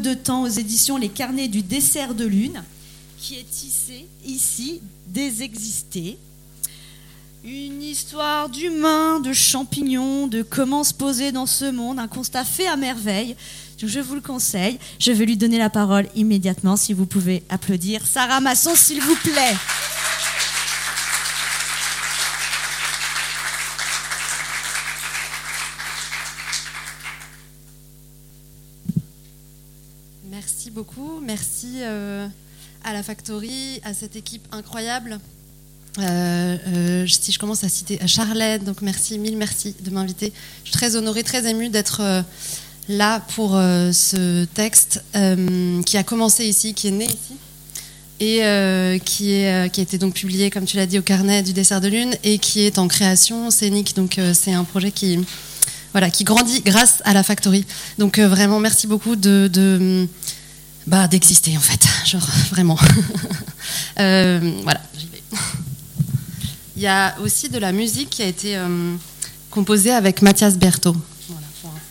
de temps aux éditions Les Carnets du dessert de lune, qui est tissée ici des existés. Une histoire d'humains, de champignons, de comment se poser dans ce monde, un constat fait à merveille. Je vous le conseille. Je vais lui donner la parole immédiatement, si vous pouvez applaudir Sarah Masson, s'il vous plaît. Merci beaucoup. Merci à la Factory, à cette équipe incroyable. Si je commence à citer Charlène, donc merci, mille merci de m'inviter. Je suis très honorée, très émue d'être là pour ce texte qui a commencé ici, qui est né ici et qui a été donc publié, comme tu l'as dit, au Carnet du dessert de lune et qui est en création scénique. Donc c'est un projet qui grandit grâce à la Factory. Donc vraiment merci beaucoup d'exister en fait, genre vraiment. Voilà, j'y vais. Il y a aussi de la musique qui a été composée avec Mathias Berthaud. Voilà, pour info.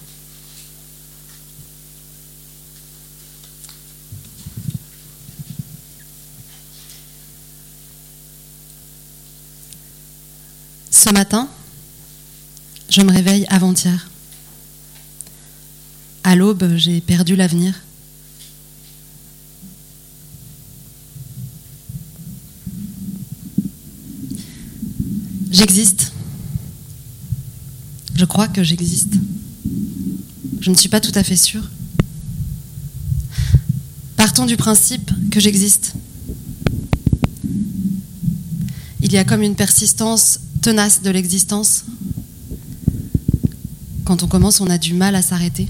Ce matin, je me réveille avant-hier. À l'aube, j'ai perdu l'avenir. J'existe. Je crois que j'existe. Je ne suis pas tout à fait sûre. Partons du principe que j'existe. Il y a comme une persistance tenace de l'existence. Quand on commence, on a du mal à s'arrêter.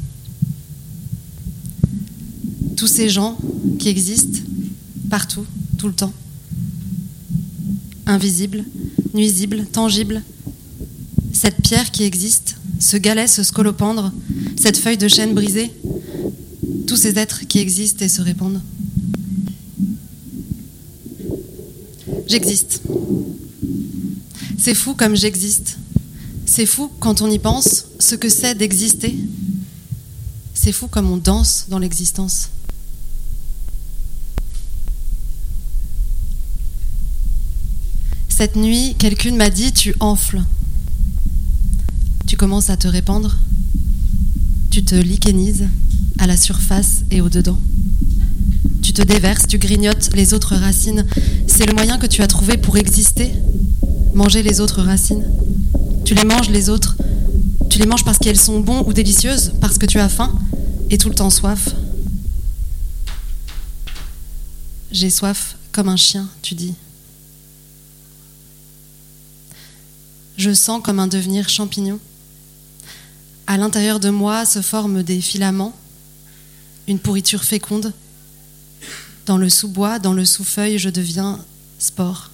Tous ces gens qui existent partout, tout le temps. Invisibles, nuisibles, tangibles. Cette pierre qui existe, ce galet, ce scolopendre, cette feuille de chêne brisée. Tous ces êtres qui existent et se répandent. J'existe. C'est fou comme j'existe. C'est fou quand on y pense, ce que c'est d'exister. C'est fou comme on danse dans l'existence. Cette nuit, quelqu'un m'a dit « Tu enfles ». Tu commences à te répandre. Tu te likénises à la surface et au-dedans. Tu te déverses, tu grignotes les autres racines. C'est le moyen que tu as trouvé pour exister. Manger les autres racines. Tu les manges les autres. Tu les manges parce qu'elles sont bonnes ou délicieuses, parce que tu as faim et tout le temps soif. J'ai soif comme un chien, tu dis. Je sens comme un devenir champignon. À l'intérieur de moi se forment des filaments, une pourriture féconde. Dans le sous-bois, dans le sous-feuille, je deviens spore.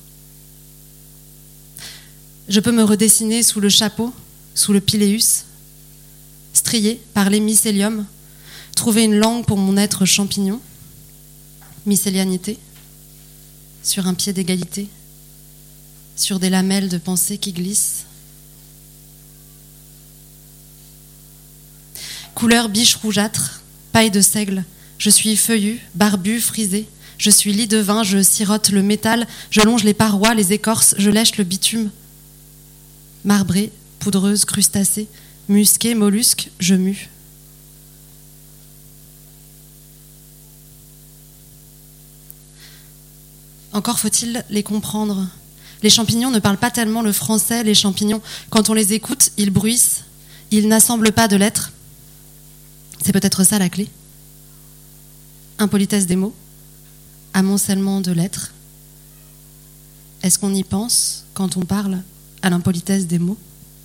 Je peux me redessiner sous le chapeau, sous le piléus, strié par les mycéliums, trouver une langue pour mon être champignon, mycélianité, sur un pied d'égalité, sur des lamelles de pensée qui glissent. Couleur biche rougeâtre, paille de seigle, je suis feuillu, barbu, frisé, je suis lit de vin, je sirote le métal, je longe les parois, les écorces, je lèche le bitume. Marbrée, poudreuse, crustacée, musquée, mollusque, je mue. Encore faut-il les comprendre. Les champignons ne parlent pas tellement le français. Les champignons, quand on les écoute, ils bruissent. Ils n'assemblent pas de lettres. C'est peut-être ça la clé. Impolitesse des mots, amoncellement de lettres. Est-ce qu'on y pense quand on parle à l'impolitesse des mots ?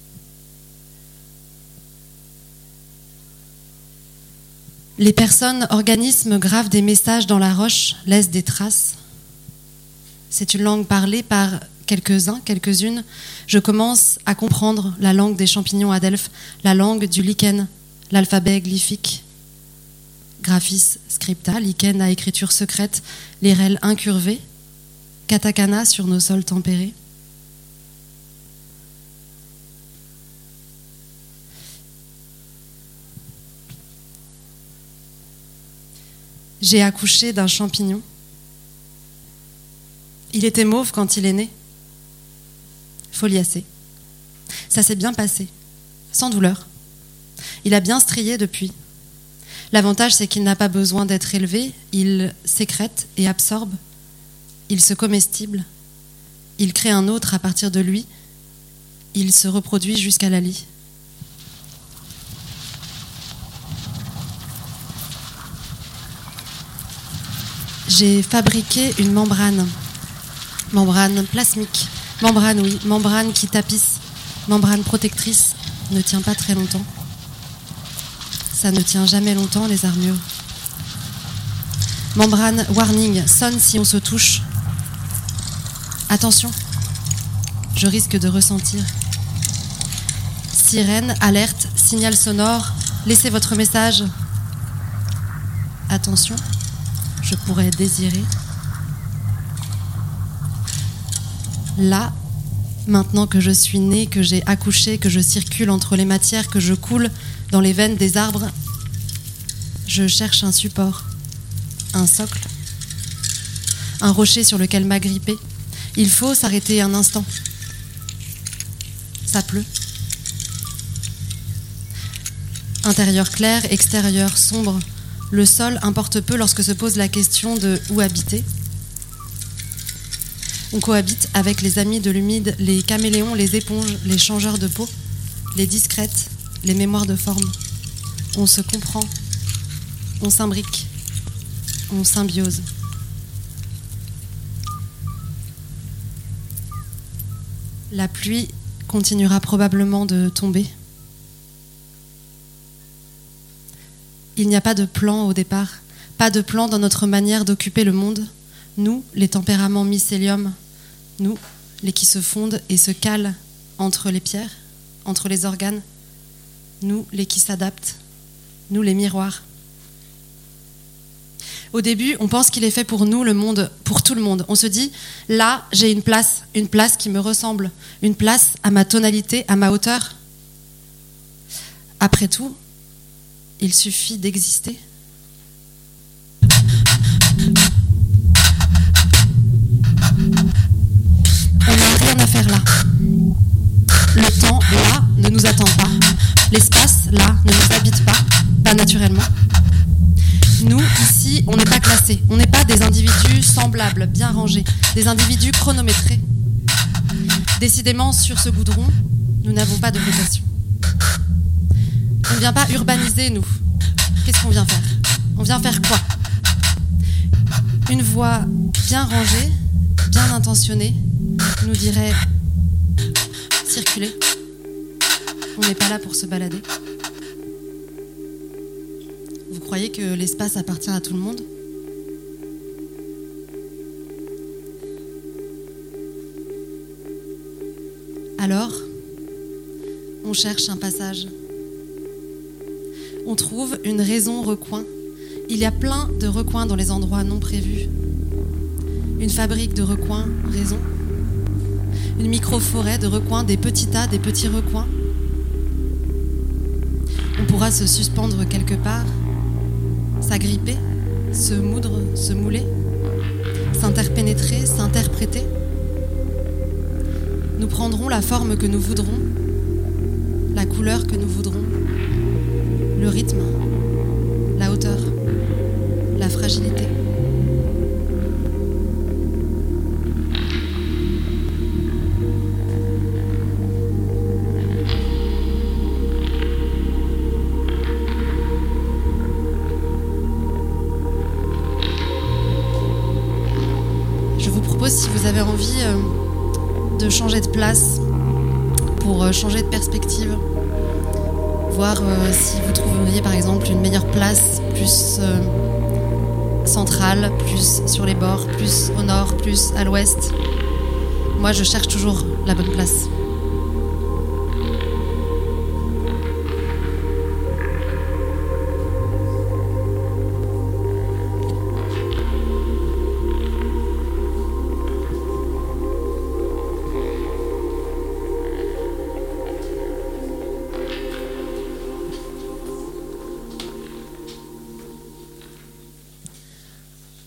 Les personnes, organismes gravent des messages dans la roche, laissent des traces. C'est une langue parlée par quelques-uns, quelques-unes. Je commence à comprendre la langue des champignons à Delphes, la langue du lichen, l'alphabet glyphique. Graphis scripta, lichen à écriture secrète, les rêles incurvés, katakana sur nos sols tempérés. J'ai accouché d'un champignon. Il était mauve quand il est né. Foliacé. Ça s'est bien passé, sans douleur. Il a bien strié depuis. L'avantage, c'est qu'il n'a pas besoin d'être élevé. Il sécrète et absorbe. Il se comestible. Il crée un autre à partir de lui. Il se reproduit jusqu'à la lie. J'ai fabriqué une membrane. Membrane plasmique. Membrane, oui. Membrane qui tapisse. Membrane protectrice. Ne tient pas très longtemps. Ça ne tient jamais longtemps, les armures. Membrane warning. Sonne si on se touche. Attention. Je risque de ressentir. Sirène, alerte, signal sonore. Laissez votre message. Attention. Je pourrais désirer. Là, maintenant que je suis née, que j'ai accouché, que je circule entre les matières, que je coule dans les veines des arbres, je cherche un support, un socle, un rocher sur lequel m'agripper. Il faut s'arrêter un instant. Ça pleut. Intérieur clair, extérieur sombre. Le sol importe peu lorsque se pose la question de où habiter. On cohabite avec les amis de l'humide, les caméléons, les éponges, les changeurs de peau, les discrètes, les mémoires de forme. On se comprend, on s'imbrique, on symbiose. La pluie continuera probablement de tomber. Il n'y a pas de plan au départ, pas de plan dans notre manière d'occuper le monde. Nous, les tempéraments mycélium, nous, les qui se fondent et se calent entre les pierres, entre les organes, nous, les qui s'adaptent, nous, les miroirs. Au début, on pense qu'il est fait pour nous, le monde, pour tout le monde. On se dit, là, j'ai une place qui me ressemble, une place à ma tonalité, à ma hauteur. Après tout, il suffit d'exister. On n'a rien à faire là. Le temps, là, ne nous attend pas. L'espace, là, ne nous habite pas naturellement. Nous, ici, on n'est pas classés. On n'est pas des individus semblables, bien rangés, des individus chronométrés. Décidément, sur ce goudron, nous n'avons pas de vocation. On ne vient pas urbaniser, nous. Qu'est-ce qu'on vient faire ? On vient faire quoi ? Une voix bien rangée, bien intentionnée, nous dirait circuler. On n'est pas là pour se balader. Vous croyez que l'espace appartient à tout le monde ? Alors, on cherche un passage. On trouve une raison recoin. Il y a plein de recoins dans les endroits non prévus. Une fabrique de recoins, raison. Une micro-forêt de recoins, des petits tas, des petits recoins. On pourra se suspendre quelque part, s'agripper, se moudre, se mouler, s'interpénétrer, s'interpréter. Nous prendrons la forme que nous voudrons, la couleur que nous voudrons, le rythme, la hauteur, la fragilité. Je vous propose, si vous avez envie de changer de place pour changer de perspective, voir si vous trouveriez par exemple une meilleure place, plus centrale, plus sur les bords, plus au nord, plus à l'ouest. Moi, je cherche toujours la bonne place.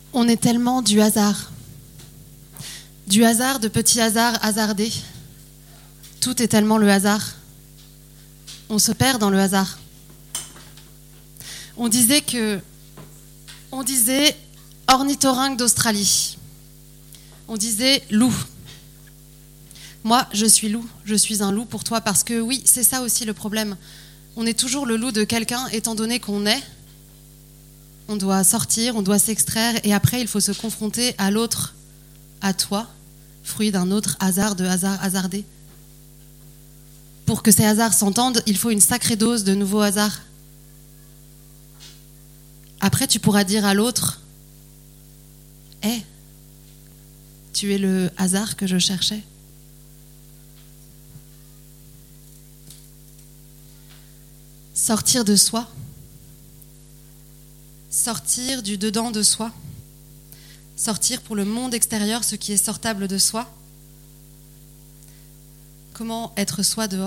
On est tellement du hasard. Du hasard, de petits hasards hasardés. Tout est tellement le hasard. On se perd dans le hasard. On disait ornithorynque d'Australie. On disait loup. Moi, je suis loup. Je suis un loup pour toi parce que oui, c'est ça aussi le problème. On est toujours le loup de quelqu'un étant donné qu'on est. On doit sortir, on doit s'extraire et après il faut se confronter à l'autre, à toi, fruit d'un autre hasard, de hasard hasardé. Pour que ces hasards s'entendent, il faut une sacrée dose de nouveaux hasards. Après, tu pourras dire à l'autre « Hé, tu es le hasard que je cherchais. » Sortir de soi. Sortir du dedans de soi. Sortir pour le monde extérieur ce qui est sortable de soi. Comment être soi dehors ?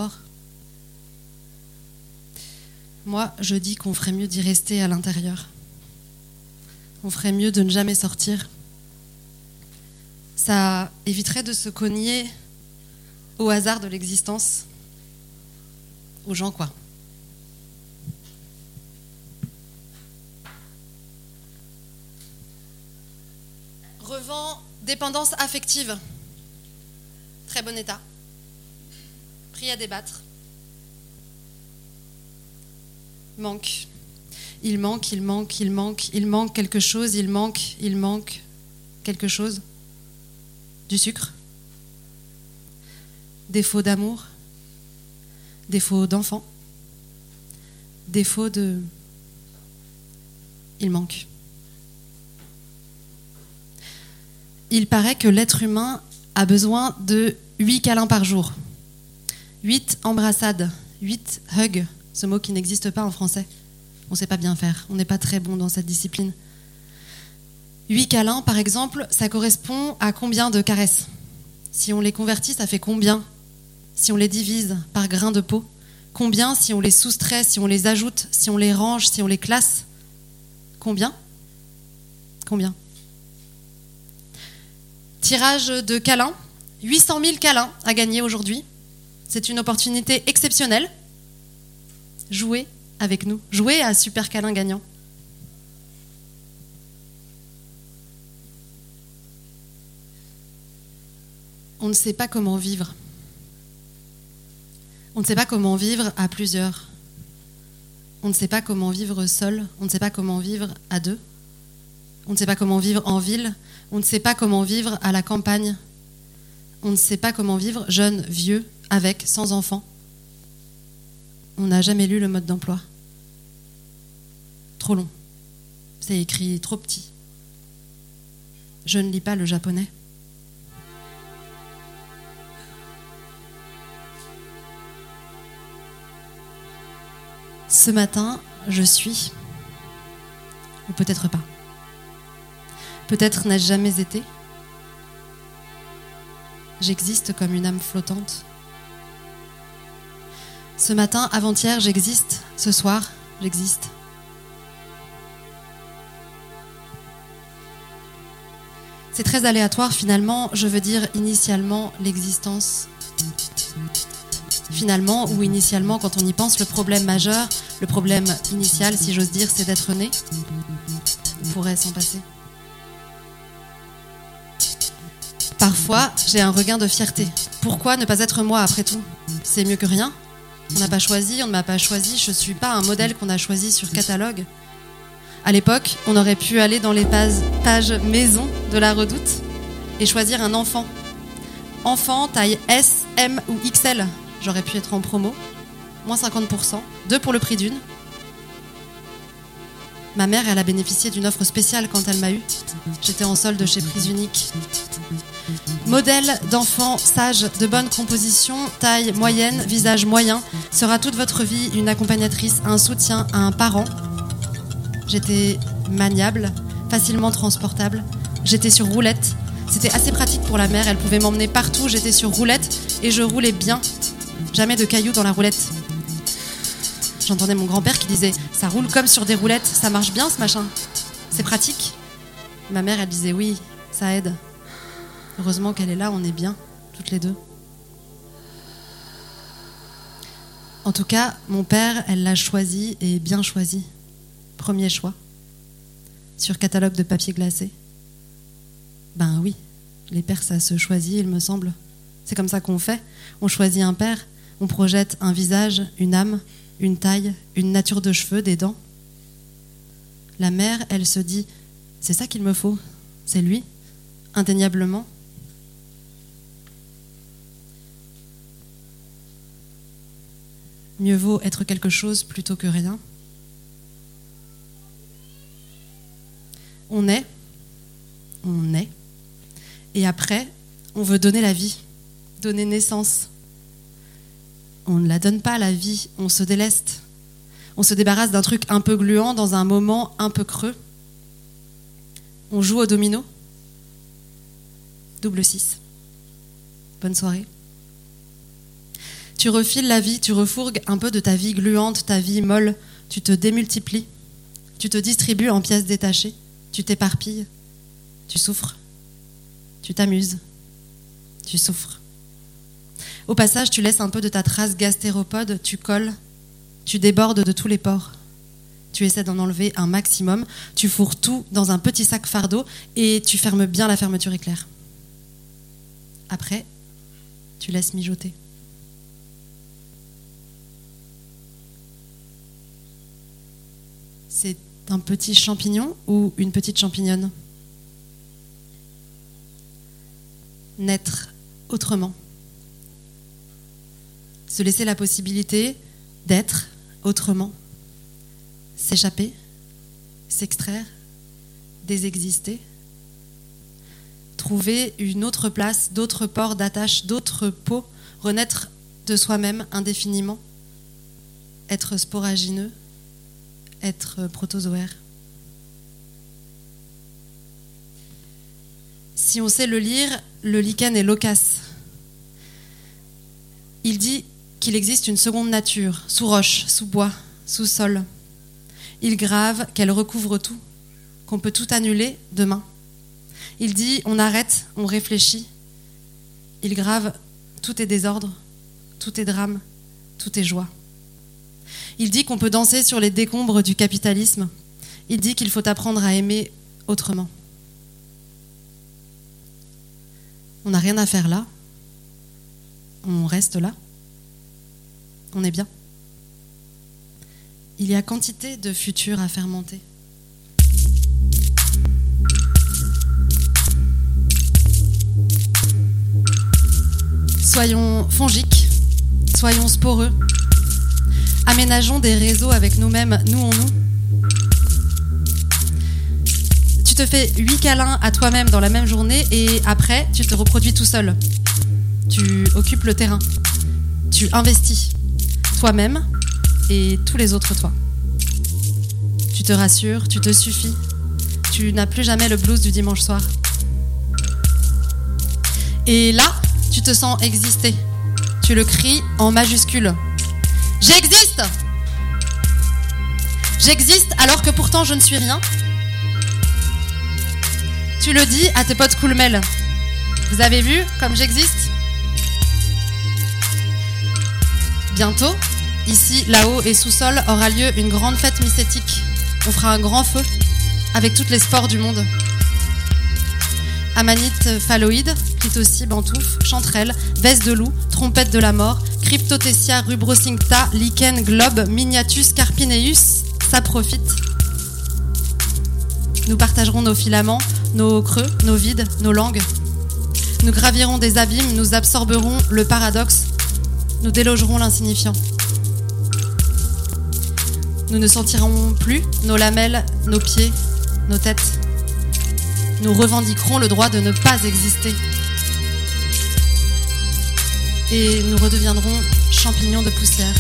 Moi, je dis qu'on ferait mieux d'y rester à l'intérieur. On ferait mieux de ne jamais sortir. Ça éviterait de se cogner au hasard de l'existence, aux gens, quoi. Revend dépendance affective. Très bon état. Prix à débattre. Manque. Il manque quelque chose, il manque quelque chose. Du sucre. Défaut d'amour. Défaut d'enfant. Défaut de... Il manque. Il paraît que l'être humain a besoin de 8 câlins par jour. 8 embrassades, 8 hugs, ce mot qui n'existe pas en français. On ne sait pas bien faire, on n'est pas très bon dans cette discipline. 8 câlins, par exemple, ça correspond à combien de caresses ? Si on les convertit, ça fait combien ? Si on les divise par grain de peau, combien si on les soustrait, si on les ajoute, si on les range, si on les classe ? Combien ? Combien ? Tirage de câlins, 800 000 câlins à gagner aujourd'hui. C'est une opportunité exceptionnelle. Jouez avec nous, jouez à Super Câlin Gagnant. On ne sait pas comment vivre. On ne sait pas comment vivre à plusieurs. On ne sait pas comment vivre seul. On ne sait pas comment vivre à deux. On ne sait pas comment vivre en ville. On ne sait pas comment vivre à la campagne. On ne sait pas comment vivre jeune, vieux, avec, sans enfant. On n'a jamais lu le mode d'emploi. Trop long. C'est écrit trop petit. Je ne lis pas le japonais. Ce matin, je suis, ou peut-être pas. Peut-être n'ai-je jamais été. J'existe comme une âme flottante. Ce matin, avant-hier, j'existe. Ce soir, j'existe. C'est très aléatoire finalement, je veux dire initialement l'existence. Finalement ou initialement, quand on y pense, le problème majeur, le problème initial, si j'ose dire, c'est d'être né. On pourrait s'en passer. Parfois, j'ai un regain de fierté. Pourquoi ne pas être moi après tout ? C'est mieux que rien. On n'a pas choisi, on ne m'a pas choisi, je ne suis pas un modèle qu'on a choisi sur catalogue. À l'époque, on aurait pu aller dans les pages maison de la Redoute et choisir un enfant. Enfant, taille S, M ou XL. J'aurais pu être en promo. Moins 50%, 2 pour le prix d'une. Ma mère, elle a bénéficié d'une offre spéciale quand elle m'a eu. J'étais en solde chez Prise Unique. Modèle d'enfant sage, de bonne composition, taille moyenne, visage moyen, sera toute votre vie une accompagnatrice, un soutien, un parent. J'étais maniable, facilement transportable. J'étais sur roulette. C'était assez pratique pour la mère, elle pouvait m'emmener partout. J'étais sur roulette et je roulais bien. Jamais de cailloux dans la roulette. J'entendais mon grand-père qui disait « Ça roule comme sur des roulettes, ça marche bien ce machin. C'est pratique. » Ma mère, elle disait oui, ça aide. Heureusement qu'elle est là, on est bien, toutes les deux. En tout cas, mon père, elle l'a choisi et bien choisi. Premier choix. Sur catalogue de papier glacé. Ben oui, les pères, ça se choisit, il me semble. C'est comme ça qu'on fait. On choisit un père, on projette un visage, une âme, une taille, une nature de cheveux, des dents. La mère, elle se dit, c'est ça qu'il me faut, c'est lui, indéniablement. Mieux vaut être quelque chose plutôt que rien. On est, et après, on veut donner la vie, donner naissance. On ne la donne pas, la vie, on se déleste. On se débarrasse d'un truc un peu gluant dans un moment un peu creux. On joue au domino. Double 6. Bonne soirée. Tu refiles la vie, tu refourgues un peu de ta vie gluante, ta vie molle. Tu te démultiplies. Tu te distribues en pièces détachées. Tu t'éparpilles. Tu souffres. Tu t'amuses. Tu souffres. Au passage, tu laisses un peu de ta trace gastéropode, tu colles, tu débordes de tous les pores. Tu essaies d'en enlever un maximum, tu fourres tout dans un petit sac fardeau et tu fermes bien la fermeture éclair. Après, tu laisses mijoter. C'est un petit champignon ou une petite champignonne? Naître autrement. Se laisser la possibilité d'être autrement. S'échapper, s'extraire, désexister. Trouver une autre place, d'autres ports d'attache, d'autres peaux. Renaître de soi-même indéfiniment. Être sporagineux, être protozoaire. Si on sait le lire, le lichen est loquace. Il dit qu'il existe une seconde nature, sous roche, sous bois, sous sol. Il grave qu'elle recouvre tout, qu'on peut tout annuler demain. Il dit on arrête, on réfléchit. Il grave tout est désordre, tout est drame, tout est joie. Il dit qu'on peut danser sur les décombres du capitalisme. Il dit qu'il faut apprendre à aimer autrement. On n'a rien à faire là. On reste là. On est bien. Il y a quantité de futur à fermenter. Soyons fongiques, soyons sporeux. Aménageons des réseaux avec nous-mêmes, nous en nous. Tu te fais 8 câlins à toi-même dans la même journée et après, tu te reproduis tout seul. Tu occupes le terrain. Tu investis toi-même et tous les autres toi. Tu te rassures, tu te suffis. Tu n'as plus jamais le blues du dimanche soir. Et là, tu te sens exister. Tu le cries en majuscule. J'existe! J'existe alors que pourtant je ne suis rien. Tu le dis à tes potes cool-mel. Vous avez vu comme j'existe? Bientôt, ici, là-haut et sous-sol, aura lieu une grande fête mycétique. On fera un grand feu avec toutes les sports du monde. Amanite phalloïde, clitocie, bantouf, chanterelle, veste de loup, trompette de la mort, cryptotessia, rubrocincta, lichen, globe, miniatus, carpineus, saprophyte. Nous partagerons nos filaments, nos creux, nos vides, nos langues. Nous gravirons des abîmes, nous absorberons le paradoxe, nous délogerons l'insignifiant. Nous ne sentirons plus nos lamelles, nos pieds, nos têtes. Nous revendiquerons le droit de ne pas exister. Et nous redeviendrons champignons de poussière.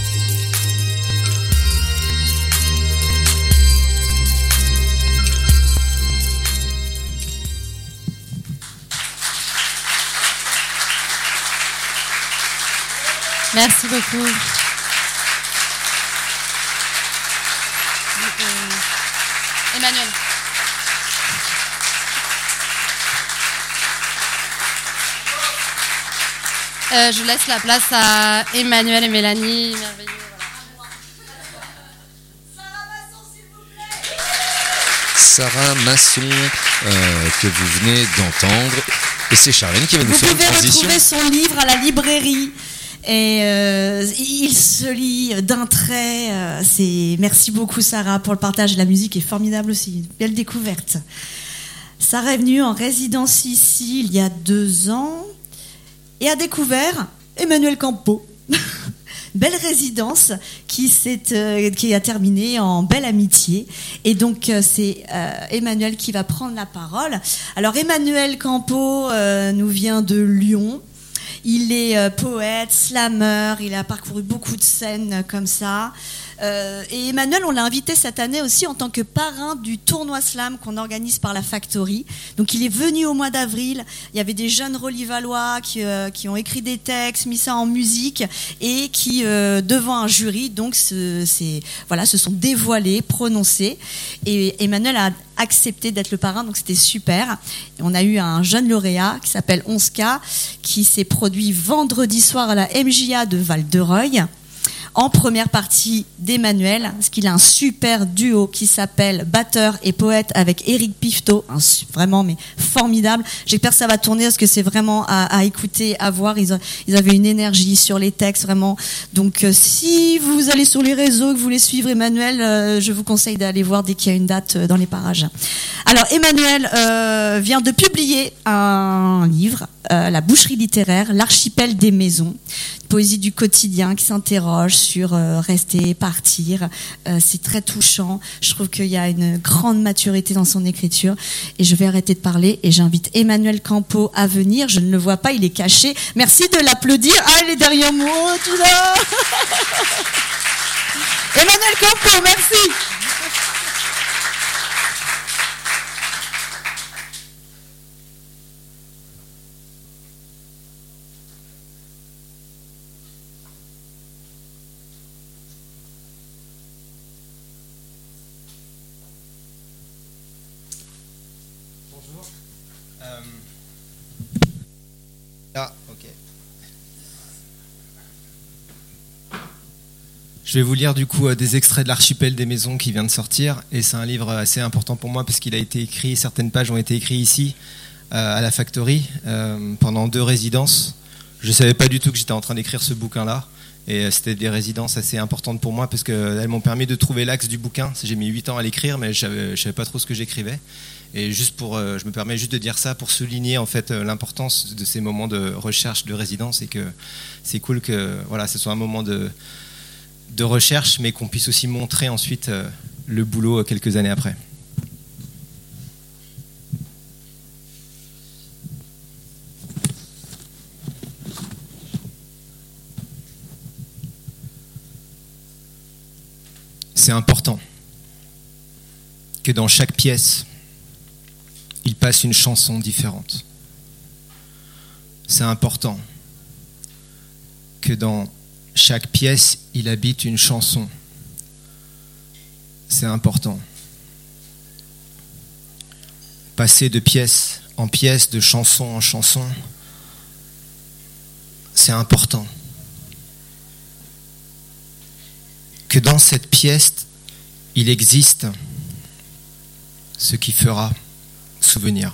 Merci beaucoup. Emmanuel. Je laisse la place à Emmanuel et Mélanie. Merveilleux. Sarah Masson, que vous venez d'entendre. Et c'est Charlène qui va nous faire une transition. Vous pouvez retrouver son livre à la librairie. Et il se lit d'un trait. Merci beaucoup Sarah pour le partage. La musique est formidable aussi. Une belle découverte. Sarah est venue en résidence ici il y a 2 ans et a découvert Emmanuel Campo. Belle résidence qui a terminé en belle amitié. Et donc, c'est Emmanuel qui va prendre la parole. Alors, Emmanuel Campo nous vient de Lyon. Il est poète, slammer, il a parcouru beaucoup de scènes comme ça. Et Emmanuel, on l'a invité cette année aussi en tant que parrain du tournoi slam qu'on organise par la Factory. Donc il est venu au mois d'avril. Il y avait des jeunes Rolivalois qui ont écrit des textes, mis ça en musique et qui, devant un jury, donc se sont dévoilés, prononcés. Et Emmanuel a accepté d'être le parrain, donc c'était super. Et on a eu un jeune lauréat qui s'appelle 11K, qui s'est produit vendredi soir à la MJA de Val-de-Reuil, en première partie d'Emmanuel, parce qu'il a un super duo qui s'appelle Batteur et Poète avec Éric Pifto, vraiment mais formidable. J'espère que ça va tourner parce que c'est vraiment à écouter, à voir. Ils avaient une énergie sur les textes vraiment. Donc si vous allez sur les réseaux, que vous voulez suivre Emmanuel, je vous conseille d'aller voir dès qu'il y a une date dans les parages. Alors Emmanuel vient de publier un livre, La boucherie littéraire, l'archipel des maisons, poésie du quotidien qui s'interroge sur rester, partir. C'est très touchant. Je trouve qu'il y a une grande maturité dans son écriture. Et je vais arrêter de parler et j'invite Emmanuel Campo à venir. Je ne le vois pas, il est caché. Merci de l'applaudir. Ah, il est derrière moi, tout là. Emmanuel Campo, merci. Je vais vous lire du coup des extraits de l'Archipel des maisons qui vient de sortir, et c'est un livre assez important pour moi parce qu'il a été écrit, certaines pages ont été écrites ici à la Factory pendant 2 résidences. Je ne savais pas du tout que j'étais en train d'écrire ce bouquin-là, et c'était des résidences assez importantes pour moi parce qu'elles m'ont permis de trouver l'axe du bouquin. J'ai mis 8 ans à l'écrire, mais je savais pas trop ce que j'écrivais. Et juste je me permets juste de dire ça pour souligner en fait l'importance de ces moments de recherche, de résidence, et que c'est cool que voilà, ce soit un moment de recherche, mais qu'on puisse aussi montrer ensuite le boulot quelques années après. C'est important que dans chaque pièce, il passe une chanson différente. C'est important que dans chaque pièce, il habite une chanson. C'est important. Passer de pièce en pièce, de chanson en chanson, c'est important. Que dans cette pièce, il existe ce qui fera souvenir.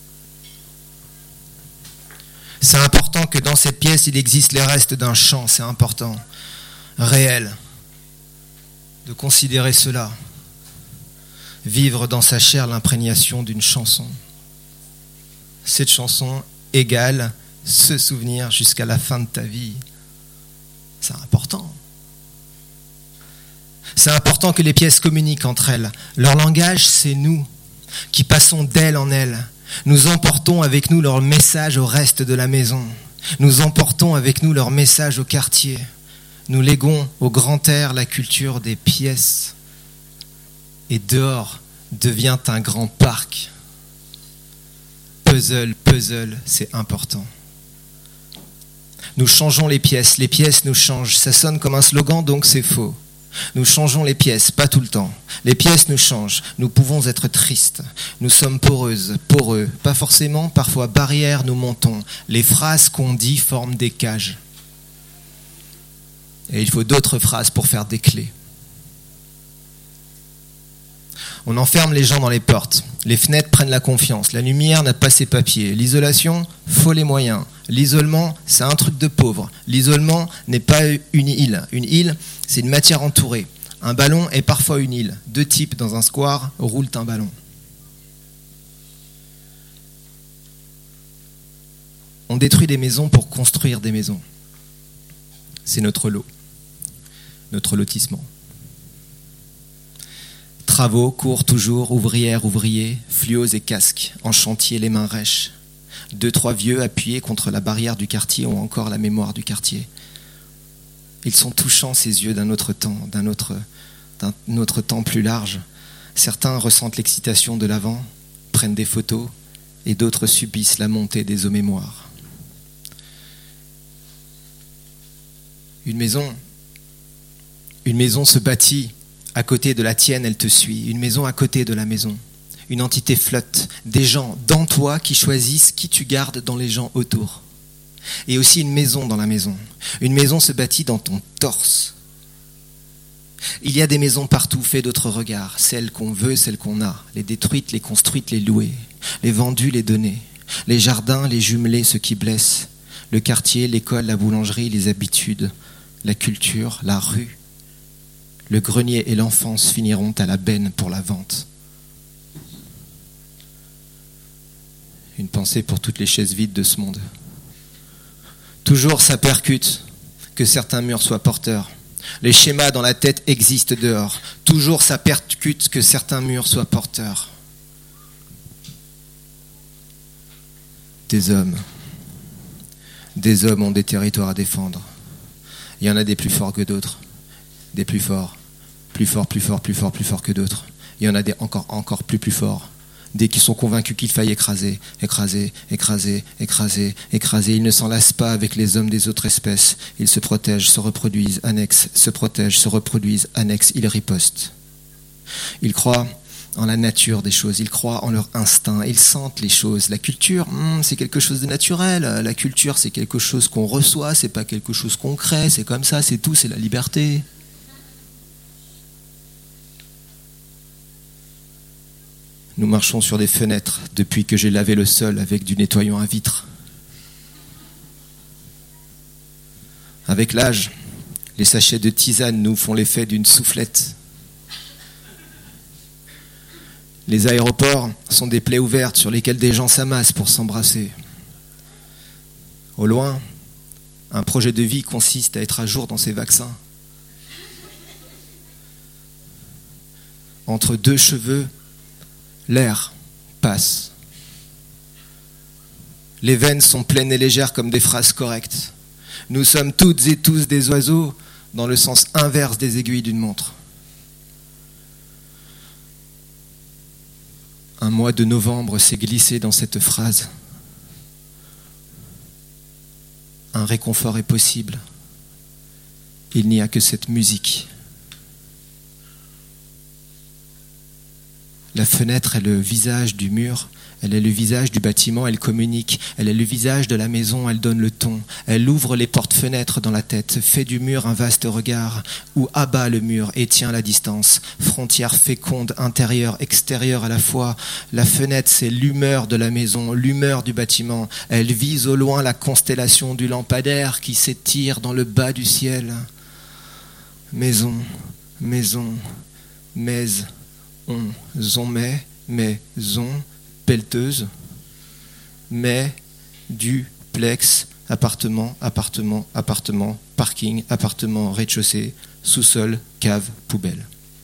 C'est important que dans cette pièce, il existe les restes d'un chant, c'est important, réel, de considérer cela, vivre dans sa chair l'imprégnation d'une chanson. Cette chanson égale ce souvenir jusqu'à la fin de ta vie. C'est important. C'est important que les pièces communiquent entre elles. Leur langage, c'est nous, qui passons d'elle en elle. Nous emportons avec nous leur message au reste de la maison. Nous emportons avec nous leur message au quartier. Nous léguons au grand air la culture des pièces. Et dehors devient un grand parc. Puzzle, puzzle, c'est important. Nous changeons les pièces nous changent. Ça sonne comme un slogan, donc c'est faux. Nous changeons les pièces, pas tout le temps. Les pièces nous changent. Nous pouvons être tristes. Nous sommes poreuses, poreux. Pas forcément, parfois barrières, nous montons. Les phrases qu'on dit forment des cages. Et il faut d'autres phrases pour faire des clés. On enferme les gens dans les portes. Les fenêtres prennent la confiance. La lumière n'a pas ses papiers. L'isolation, faut les moyens. L'isolement, c'est un truc de pauvre. L'isolement n'est pas une île. Une île, c'est une matière entourée. Un ballon est parfois une île. Deux types dans un square roulent un ballon. On détruit des maisons pour construire des maisons. C'est notre lot. Notre lotissement. Travaux, cours toujours, ouvrières, ouvriers, fluos et casques, en chantier les mains rêches. 2-3 vieux appuyés contre la barrière du quartier ont encore la mémoire du quartier. Ils sont touchants ces yeux d'un autre temps, d'un autre temps plus large. Certains ressentent l'excitation de l'avant, prennent des photos, et d'autres subissent la montée des eaux mémoires. Une maison se bâtit. À côté de la tienne, elle te suit. Une maison à côté de la maison. Une entité flotte. Des gens dans toi qui choisissent qui tu gardes dans les gens autour. Et aussi une maison dans la maison. Une maison se bâtit dans ton torse. Il y a des maisons partout faites d'autres regards. Celles qu'on veut, celles qu'on a. Les détruites, les construites, les louées. Les vendues, les données. Les jardins, les jumelés, ceux qui blessent. Le quartier, l'école, la boulangerie, les habitudes. La culture, la rue. Le grenier et l'enfance finiront à la benne pour la vente. Une pensée pour toutes les chaises vides de ce monde. Toujours ça percute que certains murs soient porteurs. Les schémas dans la tête existent dehors. Toujours ça percute que certains murs soient porteurs. Des hommes ont des territoires à défendre. Il y en a des plus forts que d'autres. Des plus forts. Plus forts que d'autres. Il y en a des encore plus forts. Des qui sont convaincus qu'il faille écraser. Ils ne s'en lassent pas avec les hommes des autres espèces. Ils se protègent, se reproduisent, annexent, se protègent, se reproduisent, annexent, ils ripostent. Ils croient en la nature des choses, ils croient en leur instinct, ils sentent les choses. La culture, c'est quelque chose de naturel. La culture, c'est quelque chose qu'on reçoit, c'est pas quelque chose qu'on crée, c'est comme ça, c'est tout, c'est la liberté. Nous marchons sur des fenêtres depuis que j'ai lavé le sol avec du nettoyant à vitres. Avec l'âge, les sachets de tisane nous font l'effet d'une soufflette. Les aéroports sont des plaies ouvertes sur lesquelles des gens s'amassent pour s'embrasser. Au loin, un projet de vie consiste à être à jour dans ses vaccins. Entre deux cheveux, l'air passe. Les veines sont pleines et légères comme des phrases correctes. Nous sommes toutes et tous des oiseaux dans le sens inverse des aiguilles d'une montre. Un mois de novembre s'est glissé dans cette phrase. Un réconfort est possible. Il n'y a que cette musique. La fenêtre est le visage du mur, elle est le visage du bâtiment, elle communique, elle est le visage de la maison, elle donne le ton, elle ouvre les portes-fenêtres dans la tête, fait du mur un vaste regard, ou abat le mur et tient la distance, frontière féconde, intérieure, extérieure à la fois. La fenêtre, c'est l'humeur de la maison, l'humeur du bâtiment, elle vise au loin la constellation du lampadaire qui s'étire dans le bas du ciel. Maison, maison, maison. On met, maison, pelleteuse, mais, duplex, appartement, parking, appartement, rez-de-chaussée, sous-sol, cave, poubelle.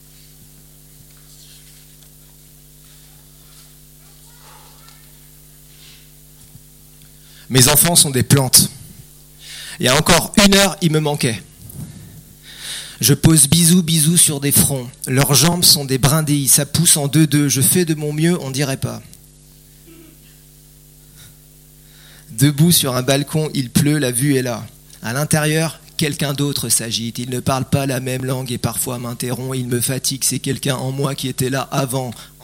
Mes enfants sont des plantes. Il y a encore 1 heure, il me manquait. Je pose bisous sur des fronts. Leurs jambes sont des brindilles, ça pousse en 2-2. Je fais de mon mieux, on dirait pas. Debout sur un balcon, il pleut, la vue est là. À l'intérieur, Quelqu'un d'autre s'agite, il ne parle pas la même langue et parfois m'interrompt, il me fatigue, c'est quelqu'un en moi qui était là avant.